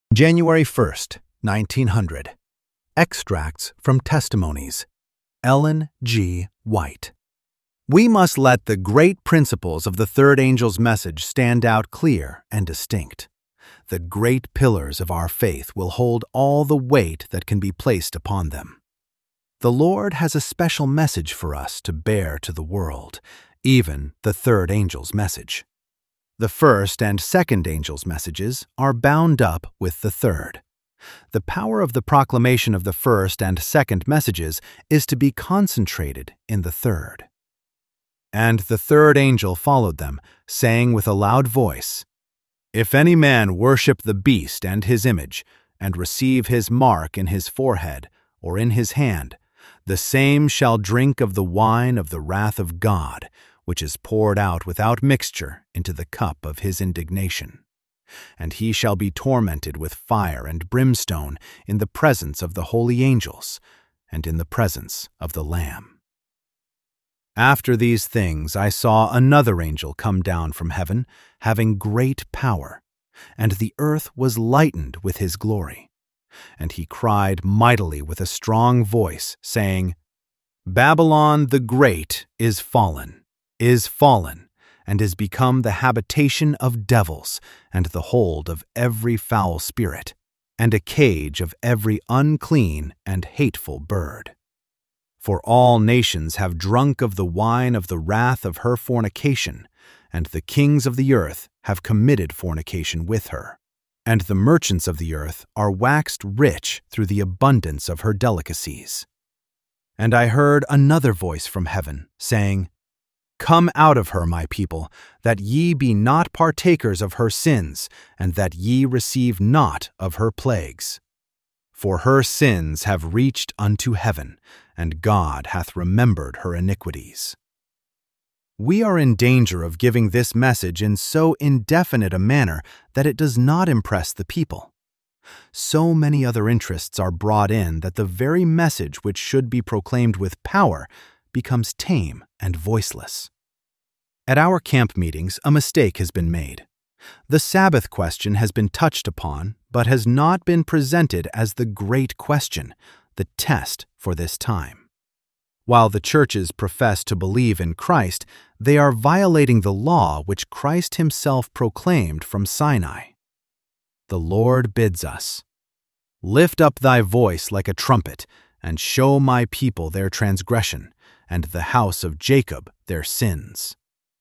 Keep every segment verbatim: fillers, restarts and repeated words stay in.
January first, nineteen hundred. Extracts from Testimonies. Ellen G. White. We must let the great principles of the third angel's message stand out clear and distinct. The great pillars of our faith will hold all the weight that can be placed upon them. The Lord has a special message for us to bear to the world, even the third angel's message. The first and second angel's messages are bound up with the third. The power of the proclamation of the first and second messages is to be concentrated in the third. And the third angel followed them, saying with a loud voice, "If any man worship the beast and his image, and receive his mark in his forehead or in his hand, the same shall drink of the wine of the wrath of God, which is poured out without mixture into the cup of his indignation. And he shall be tormented with fire and brimstone in the presence of the holy angels, and in the presence of the Lamb." After these things I saw another angel come down from heaven, having great power, and the earth was lightened with his glory. And he cried mightily with a strong voice, saying, "Babylon the Great is fallen, is fallen, and is become the habitation of devils, and the hold of every foul spirit, and a cage of every unclean and hateful bird. For all nations have drunk of the wine of the wrath of her fornication, and the kings of the earth have committed fornication with her, and the merchants of the earth are waxed rich through the abundance of her delicacies. And I heard another voice from heaven, saying, Come out of her, my people, that ye be not partakers of her sins, and that ye receive not of her plagues. For her sins have reached unto heaven, and God hath remembered her iniquities." We are in danger of giving this message in so indefinite a manner that it does not impress the people. So many other interests are brought in that the very message which should be proclaimed with power becomes tame and voiceless. At our camp meetings, a mistake has been made. The Sabbath question has been touched upon, but has not been presented as the great question, the test for this time. While the churches profess to believe in Christ, they are violating the law which Christ himself proclaimed from Sinai. The Lord bids us, "Lift up thy voice like a trumpet, and show my people their transgression, and the house of Jacob their sins."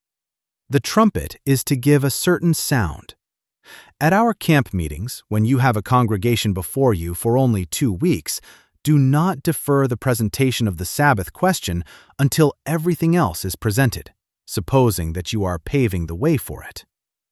The trumpet is to give a certain sound. At our camp meetings, when you have a congregation before you for only two weeks, do not defer the presentation of the Sabbath question until everything else is presented, supposing that you are paving the way for it.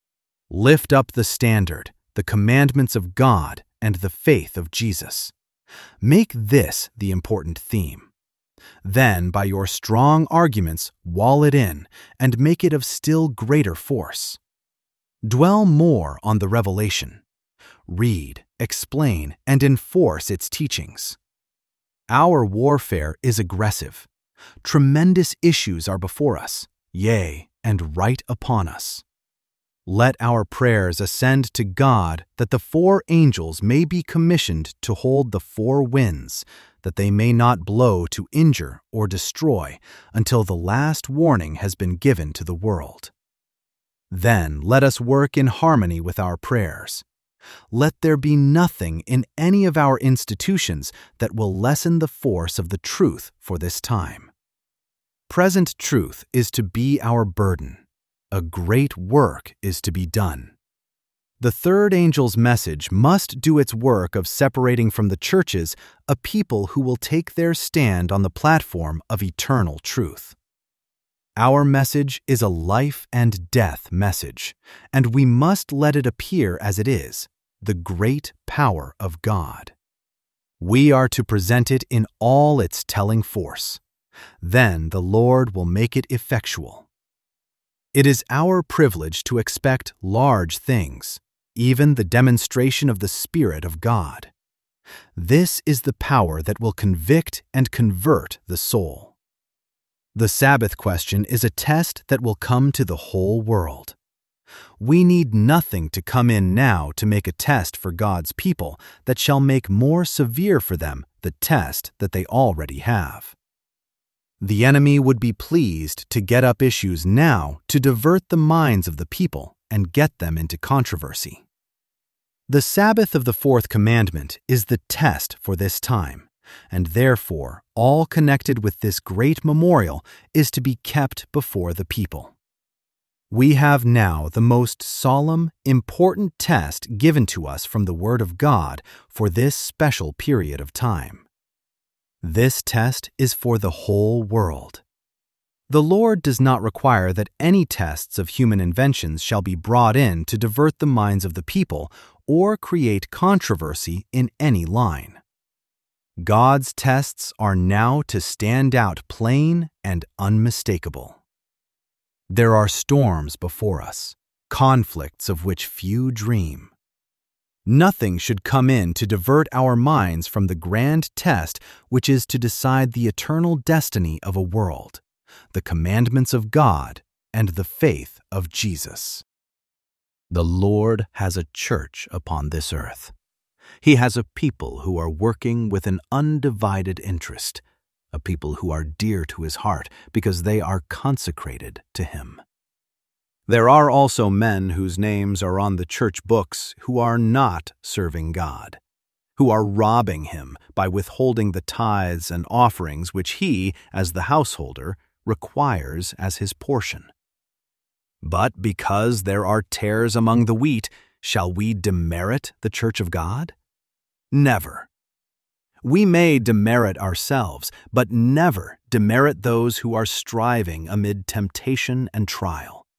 Lift up the standard, the commandments of God, and the faith of Jesus. Make this the important theme. Then, by your strong arguments, wall it in and make it of still greater force. Dwell more on the revelation. Read, explain, and enforce its teachings. Our warfare is aggressive. Tremendous issues are before us, yea, and right upon us. Let our prayers ascend to God that the four angels may be commissioned to hold the four winds, that they may not blow to injure or destroy until the last warning has been given to the world. Then let us work in harmony with our prayers. Let there be nothing in any of our institutions that will lessen the force of the truth for this time. Present truth is to be our burden. A great work is to be done. The third angel's message must do its work of separating from the churches a people who will take their stand on the platform of eternal truth. Our message is a life and death message, and we must let it appear as it is, the great power of God. We are to present it in all its telling force. Then the Lord will make it effectual. It is our privilege to expect large things, even the demonstration of the Spirit of God. This is the power that will convict and convert the soul. The Sabbath question is a test that will come to the whole world. We need nothing to come in now to make a test for God's people that shall make more severe for them the test that they already have. The enemy would be pleased to get up issues now to divert the minds of the people and get them into controversy. The Sabbath of the fourth commandment is the test for this time, and therefore all connected with this great memorial is to be kept before the people. We have now the most solemn, important test given to us from the Word of God for this special period of time. This test is for the whole world. The Lord does not require that any tests of human inventions shall be brought in to divert the minds of the people or create controversy in any line. God's tests are now to stand out plain and unmistakable. There are storms before us, conflicts of which few dream. Nothing should come in to divert our minds from the grand test which is to decide the eternal destiny of a world, the commandments of God and the faith of Jesus. The Lord has a church upon this earth. He has a people who are working with an undivided interest, a people who are dear to his heart because they are consecrated to him. There are also men whose names are on the church books who are not serving God, who are robbing him by withholding the tithes and offerings which he, as the householder, requires as his portion. But because there are tares among the wheat, shall we demerit the church of God? Never. We may demerit ourselves, but never demerit those who are striving amid temptation and trial.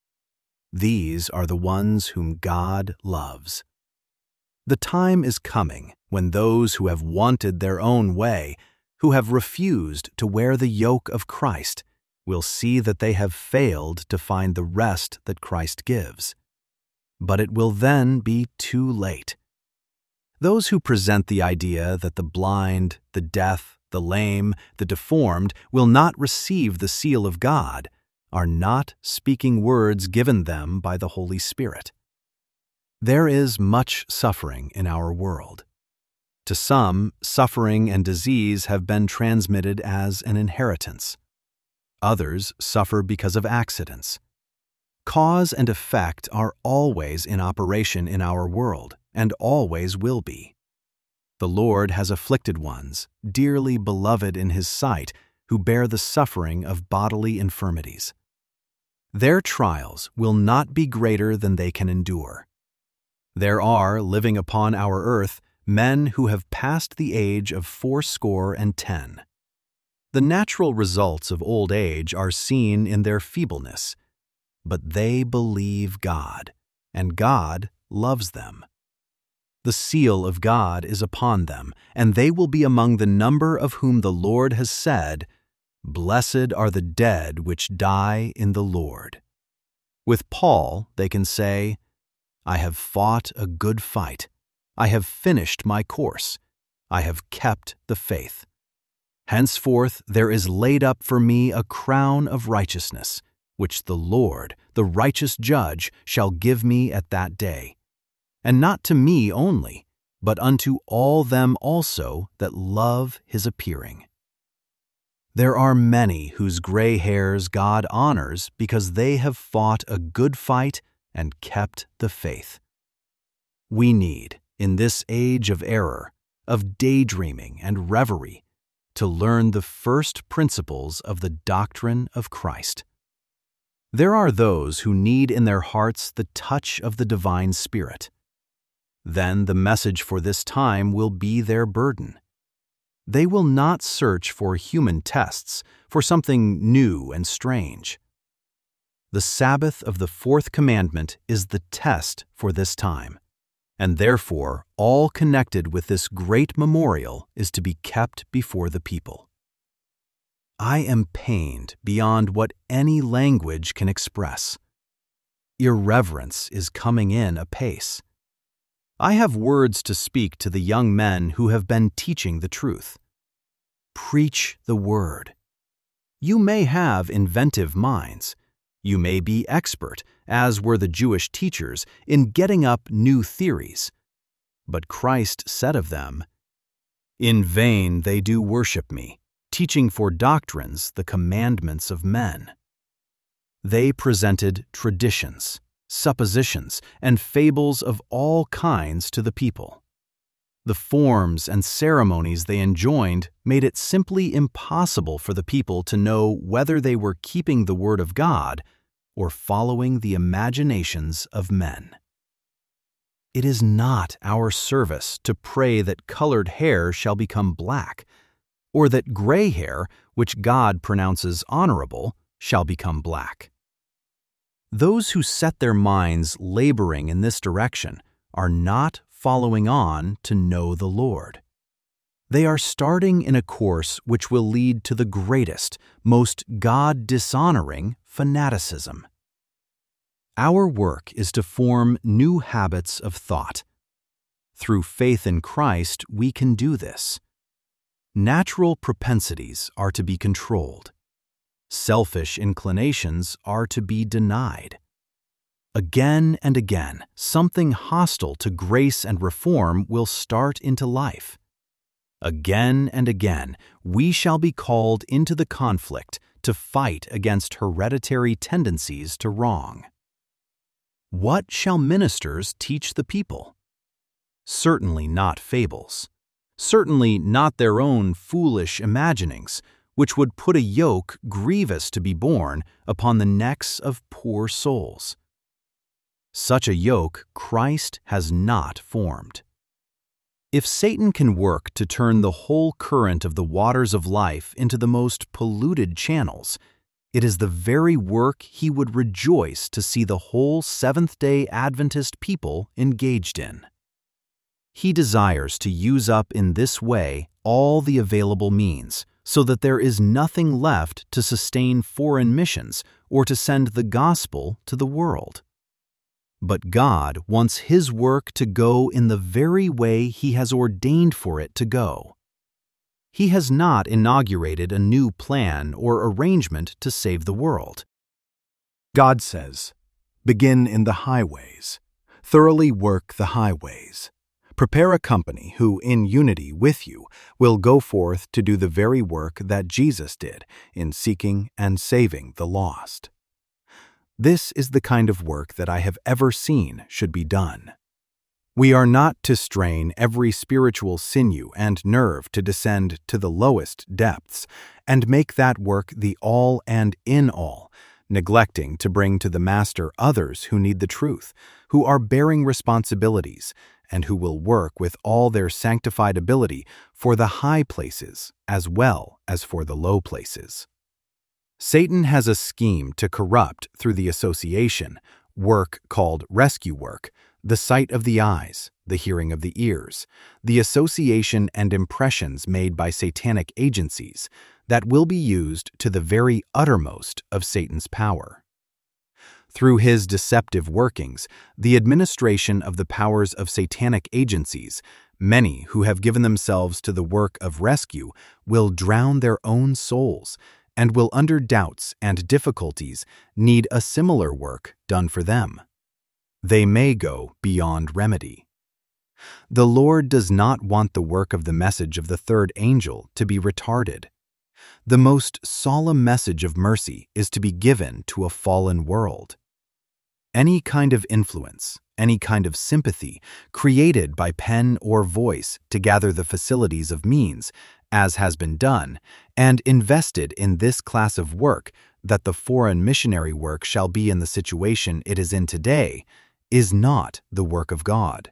These are the ones whom God loves. The time is coming when those who have wanted their own way, who have refused to wear the yoke of Christ, will see that they have failed to find the rest that Christ gives. But it will then be too late. Those who present the idea that the blind, the deaf, the lame, the deformed will not receive the seal of God are not speaking words given them by the Holy Spirit. There is much suffering in our world. To some, suffering and disease have been transmitted as an inheritance. Others suffer because of accidents. Cause and effect are always in operation in our world, and always will be. The Lord has afflicted ones, dearly beloved in his sight, who bear the suffering of bodily infirmities. Their trials will not be greater than they can endure. There are, living upon our earth, men who have passed the age of fourscore and ten. The natural results of old age are seen in their feebleness, but they believe God, and God loves them. The seal of God is upon them, and they will be among the number of whom the Lord has said, "Blessed are the dead which die in the Lord." With Paul, they can say, "I have fought a good fight. I have finished my course. I have kept the faith. Henceforth there is laid up for me a crown of righteousness, which the Lord, the righteous judge, shall give me at that day. And not to me only, but unto all them also that love his appearing." There are many whose gray hairs God honors because they have fought a good fight and kept the faith. We need, in this age of error, of daydreaming and reverie, to learn the first principles of the doctrine of Christ. There are those who need in their hearts the touch of the divine Spirit. Then the message for this time will be their burden. They will not search for human tests, for something new and strange. The Sabbath of the fourth commandment is the test for this time, and therefore all connected with this great memorial is to be kept before the people. I am pained beyond what any language can express. Irreverence is coming in apace. I have words to speak to the young men who have been teaching the truth. Preach the word. You may have inventive minds. You may be expert as were the Jewish teachers, in getting up new theories. But Christ said of them, "In vain they do worship me, teaching for doctrines the commandments of men." They presented traditions, suppositions, and fables of all kinds to the people. The forms and ceremonies they enjoined made it simply impossible for the people to know whether they were keeping the word of God or following the imaginations of men. It is not our service to pray that colored hair shall become black, or that gray hair, which God pronounces honorable, shall become black. Those who set their minds laboring in this direction are not following on to know the Lord. They are starting in a course which will lead to the greatest, most God-dishonoring fanaticism. Our work is to form new habits of thought. Through faith in Christ, we can do this. Natural propensities are to be controlled. Selfish inclinations are to be denied. Again and again, something hostile to grace and reform will start into life. Again and again, we shall be called into the conflict to fight against hereditary tendencies to wrong. What shall ministers teach the people? Certainly not fables. Certainly not their own foolish imaginings, which would put a yoke grievous to be borne upon the necks of poor souls. Such a yoke Christ has not formed. If Satan can work to turn the whole current of the waters of life into the most polluted channels, it is the very work he would rejoice to see the whole Seventh-day Adventist people engaged in. He desires to use up in this way all the available means, so that there is nothing left to sustain foreign missions or to send the gospel to the world. But God wants His work to go in the very way He has ordained for it to go. He has not inaugurated a new plan or arrangement to save the world. God says, "Begin in the highways, thoroughly work the highways. Prepare a company who, in unity with you, will go forth to do the very work that Jesus did in seeking and saving the lost." This is the kind of work that I have ever seen should be done. We are not to strain every spiritual sinew and nerve to descend to the lowest depths and make that work the all and in all, neglecting to bring to the Master others who need the truth, who are bearing responsibilities, and who will work with all their sanctified ability for the high places as well as for the low places. Satan has a scheme to corrupt through the association, work called rescue work, the sight of the eyes, the hearing of the ears, the association and impressions made by satanic agencies that will be used to the very uttermost of Satan's power. Through his deceptive workings, the administration of the powers of satanic agencies, many who have given themselves to the work of rescue will drown their own souls and will, under doubts and difficulties, need a similar work done for them. They may go beyond remedy. The Lord does not want the work of the message of the third angel to be retarded. The most solemn message of mercy is to be given to a fallen world. Any kind of influence, any kind of sympathy created by pen or voice to gather the facilities of means, as has been done, and invested in this class of work that the foreign missionary work shall be in the situation it is in today, is not the work of God.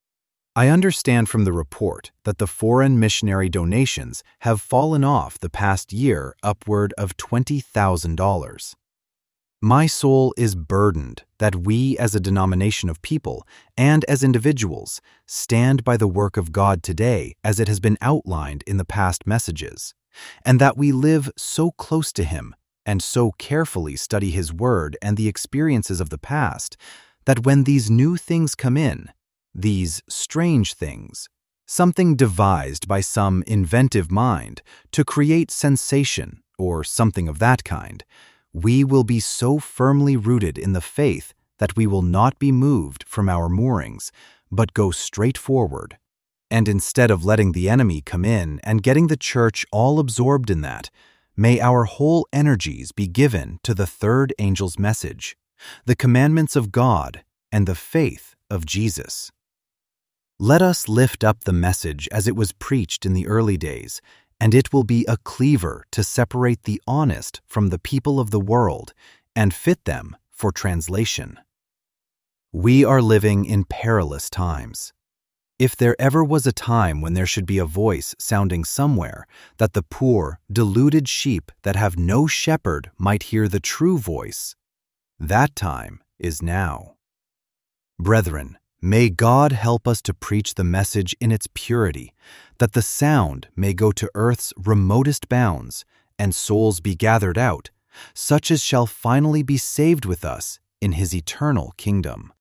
I understand from the report that the foreign missionary donations have fallen off the past year upward of twenty thousand dollars. My soul is burdened that we as a denomination of people and as individuals stand by the work of God today as it has been outlined in the past messages, and that we live so close to Him and so carefully study His Word and the experiences of the past that when these new things come in, these strange things, something devised by some inventive mind to create sensation or something of that kind, we will be so firmly rooted in the faith that we will not be moved from our moorings, but go straight forward. And instead of letting the enemy come in and getting the church all absorbed in that, may our whole energies be given to the third angel's message, the commandments of God and the faith of Jesus. Let us lift up the message as it was preached in the early days, and it will be a cleaver to separate the honest from the people of the world and fit them for translation. We are living in perilous times. If there ever was a time when there should be a voice sounding somewhere that the poor, deluded sheep that have no shepherd might hear the true voice, that time is now. Brethren, may God help us to preach the message in its purity, that the sound may go to earth's remotest bounds and souls be gathered out, such as shall finally be saved with us in his eternal kingdom.